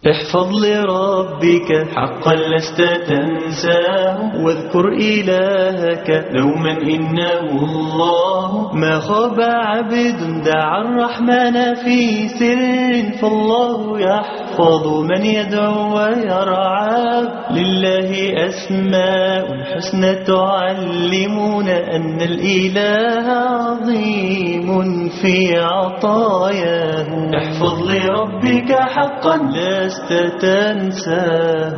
احفظ لربك حقا لست تنساه، واذكر إلهك دوما إنه الله. ما خاب عبد دعا الرحمن في سر، فالله يحفظ من يدعو ويرعى. لله أسماء حسنى تعلمنا أن الإله عظيم في عطاياه. احفظ لربك حقا لست تنساه.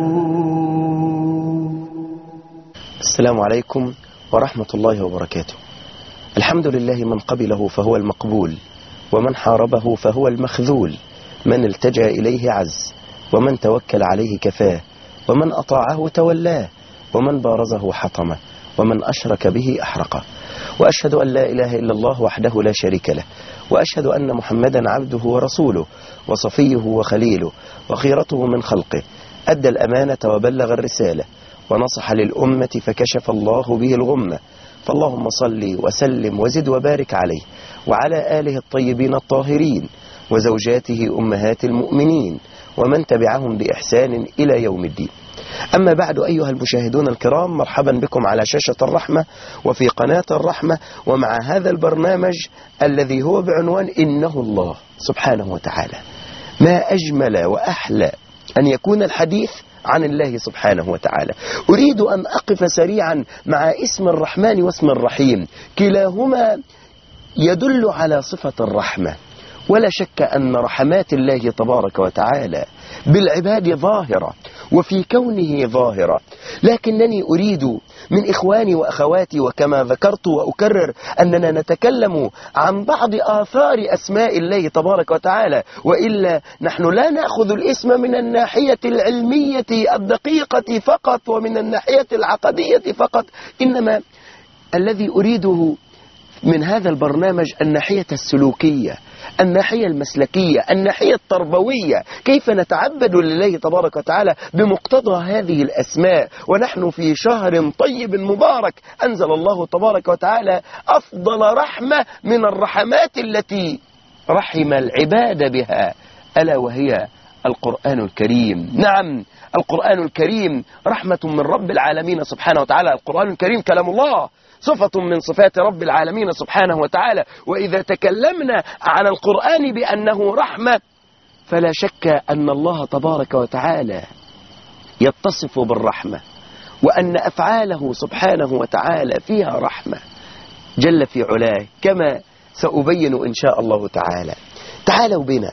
السلام عليكم ورحمة الله وبركاته. الحمد لله من قبله فهو المقبول، ومن حاربه فهو المخذول. من التجأ إليه عز، ومن توكل عليه كفاه، ومن أطاعه تولاه، ومن بارزه حطمه، ومن أشرك به أحرقه. وأشهد أن لا إله إلا الله وحده لا شريك له، وأشهد أن محمدا عبده ورسوله وصفيه وخليله وخيرته من خلقه. أدى الأمانة وبلغ الرسالة، ونصح للأمة فكشف الله به الغمة. فاللهم صل وسلم وزد وبارك عليه وعلى آله الطيبين الطاهرين، وزوجاته أمهات المؤمنين، ومن تبعهم بإحسان إلى يوم الدين. أما بعد، أيها المشاهدون الكرام، مرحبا بكم على شاشة الرحمة وفي قناة الرحمة، ومع هذا البرنامج الذي هو بعنوان إنه الله سبحانه وتعالى. ما أجمل وأحلى أن يكون الحديث عن الله سبحانه وتعالى. أريد أن أقف سريعا مع اسم الرحمن واسم الرحيم، كلاهما يدل على صفة الرحمة. ولا شك أن رحمات الله تبارك وتعالى بالعباد ظاهرة، وفي كونه ظاهرة، لكنني أريد من إخواني وأخواتي، وكما ذكرت وأكرر، أننا نتكلم عن بعض آثار أسماء الله تبارك وتعالى، وإلا نحن لا نأخذ الاسم من الناحية العلمية الدقيقة فقط ومن الناحية العقدية فقط، إنما الذي أريده من هذا البرنامج الناحية السلوكية، الناحية المسلكية، الناحية التربوية، كيف نتعبد لله تبارك وتعالى بمقتضى هذه الأسماء. ونحن في شهر طيب مبارك أنزل الله تبارك وتعالى أفضل رحمة من الرحمات التي رحم العباد بها، ألا وهي القرآن الكريم. نعم، القرآن الكريم رحمة من رب العالمين سبحانه وتعالى. القرآن الكريم كلام الله، صفة من صفات رب العالمين سبحانه وتعالى. وإذا تكلمنا عن القرآن بأنه رحمة، فلا شك أن الله تبارك وتعالى يتصف بالرحمة، وأن أفعاله سبحانه وتعالى فيها رحمة جل في علاه، كما سأبين إن شاء الله تعالى. تعالوا بنا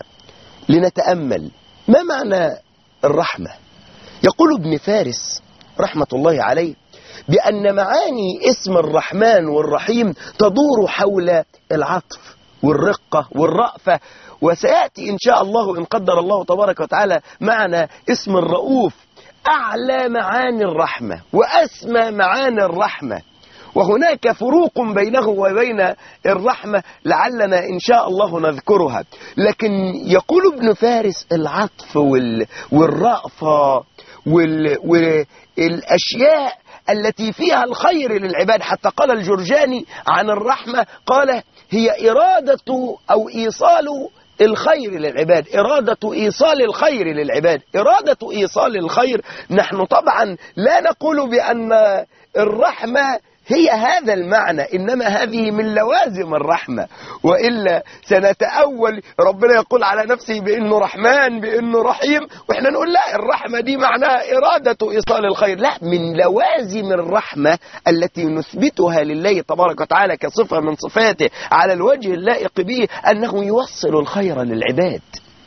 لنتأمل ما معنى الرحمة. يقول ابن فارس رحمة الله عليه بأن معاني اسم الرحمن والرحيم تدور حول العطف والرقة والرأفة. وسيأتي إن شاء الله إن قدر الله تبارك وتعالى معنا اسم الرؤوف، أعلى معاني الرحمة وأسمى معاني الرحمة، وهناك فروق بينه وبين الرحمة لعلنا إن شاء الله نذكرها. لكن يقول ابن فارس العطف والرأفة والأشياء التي فيها الخير للعباد. حتى قال الجرجاني عن الرحمة، قال هي إرادة أو إيصال الخير للعباد، إرادة إيصال الخير للعباد، إرادة إيصال الخير. نحن طبعا لا نقول بأن الرحمة هي هذا المعنى، إنما هذه من لوازم الرحمة، وإلا سنتأول ربنا يقول على نفسه بأنه رحمن بأنه رحيم، وإحنا نقول لا، الرحمة دي معناها إرادة إيصال الخير. لا، من لوازم الرحمة التي نثبتها لله تبارك وتعالى كصفة من صفاته على الوجه اللائق به أنه يوصل الخير للعباد.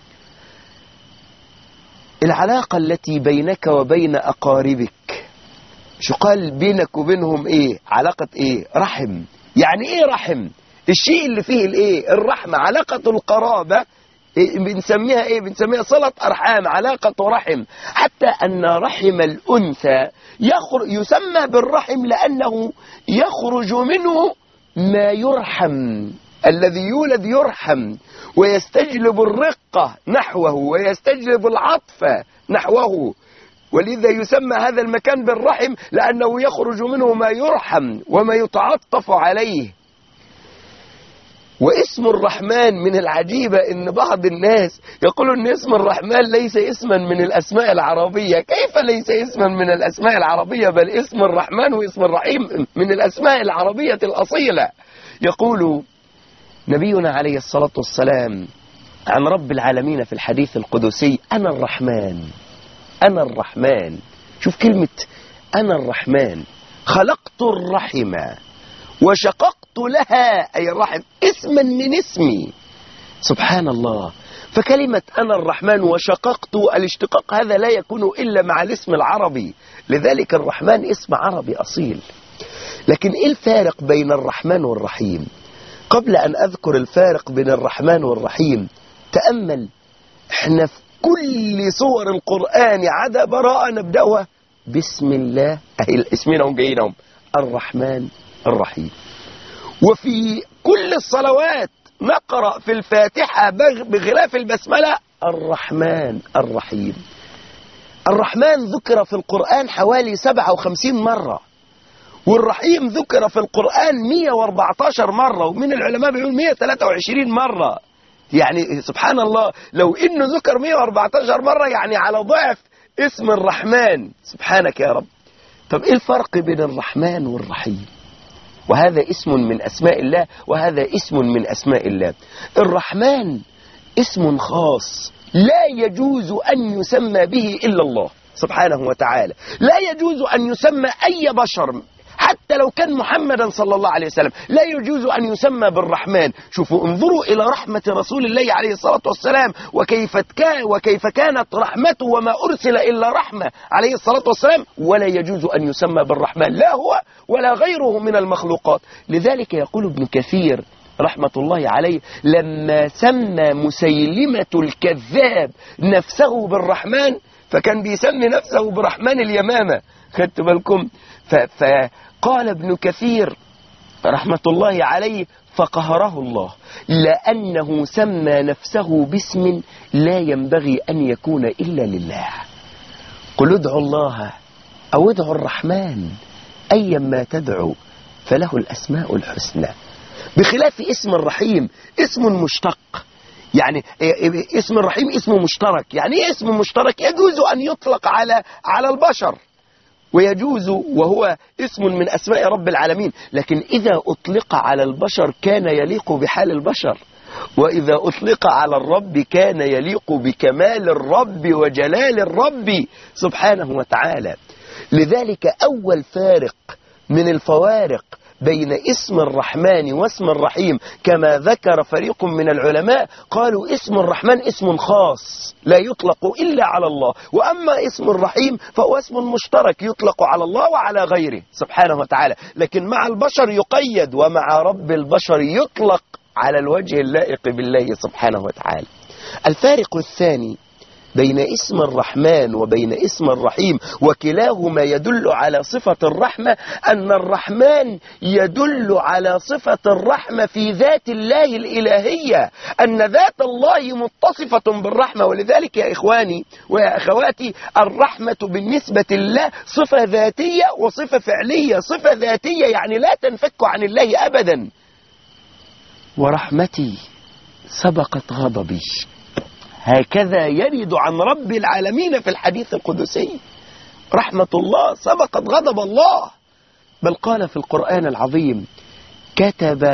العلاقة التي بينك وبين أقاربك، شو قال بينك وبينهم ايه؟ علاقة ايه؟ رحم. يعني ايه رحم؟ الشيء اللي فيه الايه؟ الرحمة. علاقة القرابة بنسميها ايه؟ بنسميها صلة ارحام، علاقة رحم. حتى ان رحم الانثى يسمى بالرحم لانه يخرج منه ما يرحم. الذي يولد يرحم ويستجلب الرقة نحوه ويستجلب العطف نحوه، ولذا يسمى هذا المكان بالرحم لأنه يخرج منه ما يرحم وما يتعطف عليه. واسم الرحمن من العجيبة ان بعض الناس يقولوا ان اسم الرحمن ليس اسما من الاسماء العربية. كيف ليس اسما من الاسماء العربية؟ بل اسم الرحمن واسم الرحيم من الاسماء العربية الاصيلة. يقول نبينا عليه الصلاة والسلام عن رب العالمين في الحديث القدسي: أنا الرحمن، أنا الرحمن. شوف كلمة أنا الرحمن، خلقت الرحم وشققت لها، أي الرحم، اسما من اسمي. سبحان الله. فكلمة أنا الرحمن وشققت، الاشتقاق هذا لا يكون إلا مع الاسم العربي، لذلك الرحمن اسم عربي أصيل. لكن إيه الفارق بين الرحمن والرحيم؟ قبل أن أذكر الفارق بين الرحمن والرحيم، تأمل، احنا في كل سور القرآن عدا براءة نبدأها بسم الله، أهي الاسمين هم جايينهم، الرحمن الرحيم. وفي كل الصلوات نقرأ في الفاتحة بخلاف البسملة الرحمن الرحيم. الرحمن ذكر في القرآن حوالي 57 مرة، والرحيم ذكر في القرآن 114 مرة، ومن العلماء بيقول 123 مرة. يعني سبحان الله، لو إنه ذكر 114 مرة يعني على ضعف اسم الرحمن. سبحانك يا رب. طب إيه الفرق بين الرحمن والرحيم؟ وهذا اسم من أسماء الله، وهذا اسم من أسماء الله. الرحمن اسم خاص لا يجوز أن يسمى به إلا الله سبحانه وتعالى. لا يجوز أن يسمى أي بشر، حتى لو كان محمدا صلى الله عليه وسلم لا يجوز أن يسمى بالرحمن. شوفوا، انظروا إلى رحمة رسول الله عليه الصلاة والسلام، وكيف كانت رحمته وما أرسل إلا رحمة عليه الصلاة والسلام، ولا يجوز أن يسمى بالرحمن، لا هو ولا غيره من المخلوقات. لذلك يقول ابن كثير رحمة الله عليه: لما سمى مسيلمة الكذاب نفسه بالرحمن، فكان بيسمي نفسه برحمن اليمامة. خدت بالكم؟ فقال ابن كثير رحمة الله عليه: فقهره الله لأنه سمى نفسه باسم لا ينبغي أن يكون إلا لله. قل ادعوا الله أو ادعوا الرحمن أيما تدعو فله الأسماء الحسنى. بخلاف اسم الرحيم، اسم مشتق. يعني اسم الرحيم اسم مشترك. يعني ايه اسم مشترك؟ يجوز أن يطلق على البشر، ويجوز وهو اسم من أسماء رب العالمين، لكن إذا أطلق على البشر كان يليق بحال البشر، وإذا أطلق على الرب كان يليق بكمال الرب وجلال الرب سبحانه وتعالى. لذلك أول فارق من الفوارق بين اسم الرحمن واسم الرحيم، كما ذكر فريق من العلماء، قالوا اسم الرحمن اسم خاص لا يطلق إلا على الله، وأما اسم الرحيم فهو اسم مشترك يطلق على الله وعلى غيره سبحانه وتعالى، لكن مع البشر يقيد، ومع رب البشر يطلق على الوجه اللائق بالله سبحانه وتعالى. الفارق الثاني بين اسم الرحمن وبين اسم الرحيم، وكلاهما يدل على صفة الرحمة، أن الرحمن يدل على صفة الرحمة في ذات الله الإلهية، أن ذات الله متصفة بالرحمة. ولذلك يا إخواني ويا أخواتي، الرحمة بالنسبة لله صفة ذاتية وصفة فعلية. صفة ذاتية يعني لا تنفك عن الله أبدا. ورحمتي سبقت غضبي، هكذا يرد عن رب العالمين في الحديث القدسي: رحمة الله سبقت غضب الله. بل قال في القرآن العظيم: كتب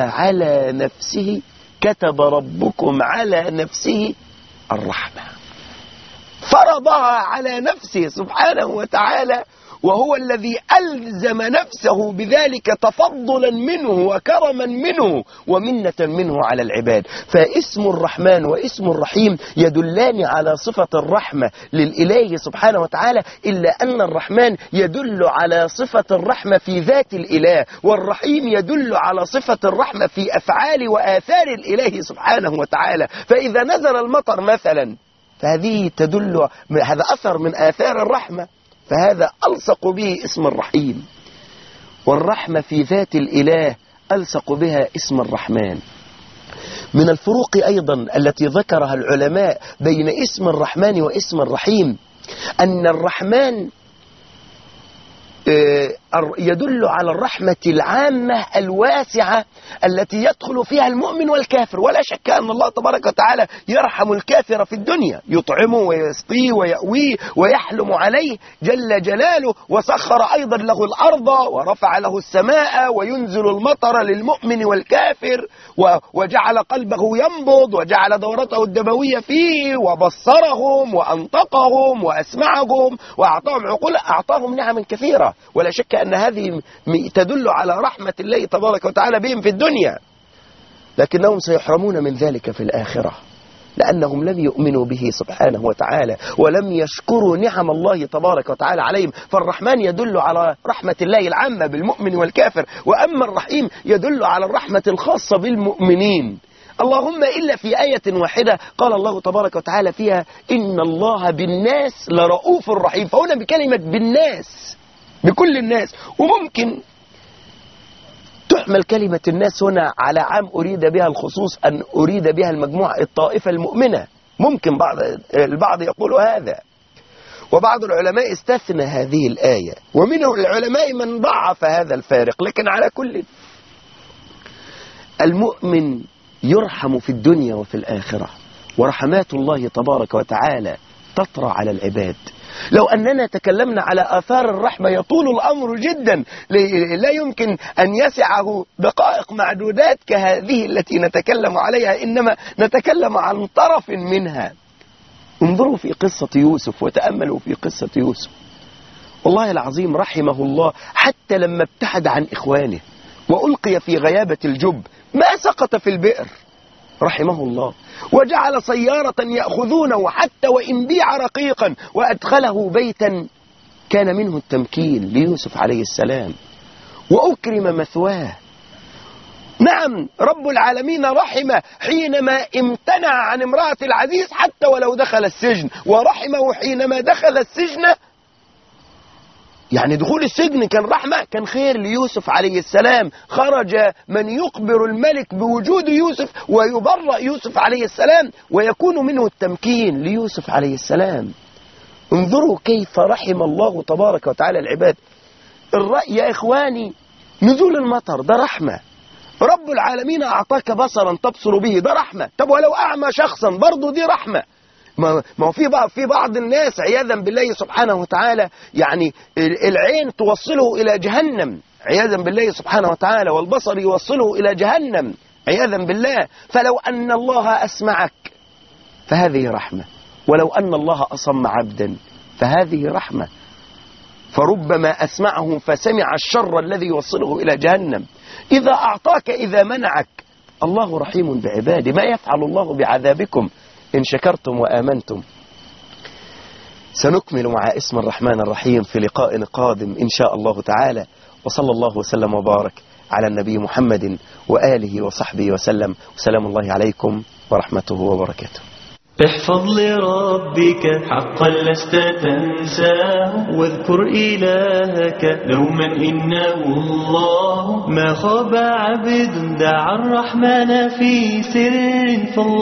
ربكم على نفسه الرحمة، فرضها على نفسه سبحانه وتعالى، وهو الذي ألزم نفسه بذلك تفضلا منه وكرما منه ومنة منه على العباد. فاسم الرحمن واسم الرحيم يدلان على صفة الرحمة للإله سبحانه وتعالى، إلا أن الرحمن يدل على صفة الرحمة في ذات الإله، والرحيم يدل على صفة الرحمة في أفعال وآثار الإله سبحانه وتعالى. فإذا نزل المطر مثلا، فهذه تدل، هذا أثر من آثار الرحمة، فهذا ألصق به اسم الرحيم. والرحمة في ذات الإله ألصق بها اسم الرحمن. من الفروق أيضا التي ذكرها العلماء بين اسم الرحمن واسم الرحيم، أن الرحمن يدل على الرحمة العامة الواسعة التي يدخل فيها المؤمن والكافر. ولا شك أن الله تبارك وتعالى يرحم الكافر في الدنيا، يطعمه ويسقيه ويأويه ويحلم عليه جل جلاله، وسخر أيضا له الأرض ورفع له السماء وينزل المطر للمؤمن والكافر، وجعل قلبه ينبض وجعل دورته الدموية فيه، وبصرهم وأنطقهم وأسمعهم وأعطاهم عقول، أعطاهم نعما كثيرة. ولا شك أن هذه تدل على رحمة الله تبارك وتعالى بهم في الدنيا، لكنهم سيحرمون من ذلك في الآخرة، لأنهم لم يؤمنوا به سبحانه وتعالى ولم يشكروا نعم الله تبارك وتعالى عليهم. فالرحمن يدل على رحمة الله العامة بالمؤمن والكافر، وأما الرحيم يدل على الرحمة الخاصة بالمؤمنين. اللهم إلا في آية واحدة قال الله تبارك وتعالى فيها إن الله بالناس لرؤوف رحيم، فهنا بكلمة بالناس بكل الناس. وممكن تحمل كلمة الناس هنا على عام أريد بها الخصوص، أن أريد بها المجموعة الطائفة المؤمنة. ممكن البعض يقول هذا، وبعض العلماء استثنى هذه الآية، ومنه العلماء من ضعف هذا الفارق. لكن على كل، المؤمن يرحم في الدنيا وفي الآخرة، ورحمات الله تبارك وتعالى تطرى على العباد. لو أننا تكلمنا على آثار الرحمة يطول الأمر جدا، لا يمكن أن يسعه دقائق معدودات كهذه التي نتكلم عليها، إنما نتكلم عن طرف منها. انظروا في قصة يوسف وتأملوا في قصة يوسف. والله العظيم رحمه الله، حتى لما ابتعد عن إخوانه وألقي في غيابة الجب ما سقط في البئر رحمه الله، وجعل سيارة يأخذونه حتى وإن بيع رقيقا، وأدخله بيتا كان منه التمكين ليوسف عليه السلام، وأكرم مثواه. نعم، رب العالمين رحمه حينما امتنع عن امرأة العزيز حتى ولو دخل السجن، ورحمه حينما دخل السجن. يعني دخول السجن كان رحمة، كان خير ليوسف عليه السلام. خرج من يخبر الملك بوجود يوسف ويبرأ يوسف عليه السلام، ويكون منه التمكين ليوسف عليه السلام. انظروا كيف رحم الله تبارك وتعالى العباد. الرأي يا إخواني، نزول المطر ده رحمة. رب العالمين أعطاك بصرا تبصر به، ده رحمة. طب ولو أعمى شخصا برضو دي رحمة. ما هو في بعض الناس عياذا بالله سبحانه وتعالى، يعني العين توصله إلى جهنم عياذا بالله سبحانه وتعالى، والبصر يوصله إلى جهنم عياذا بالله. فلو أن الله أسمعك فهذه رحمة، ولو أن الله أصم عبدا فهذه رحمة. فربما أسمعه فسمع الشر الذي يوصله إلى جهنم. إذا أعطاك إذا منعك، الله رحيم بعباده. ما يفعل الله بعذابكم إن شكرتم وآمنتم. سنكمل مع اسم الرحمن الرحيم في لقاء قادم إن شاء الله تعالى. وصلى الله وسلم وبارك على النبي محمد وآله وصحبه وسلم، وسلام الله عليكم ورحمته وبركاته. احفظ لربك حقا لست تنساه، واذكر إلهك دوما إنه الله. ما خاب عبد دعا الرحمن في سر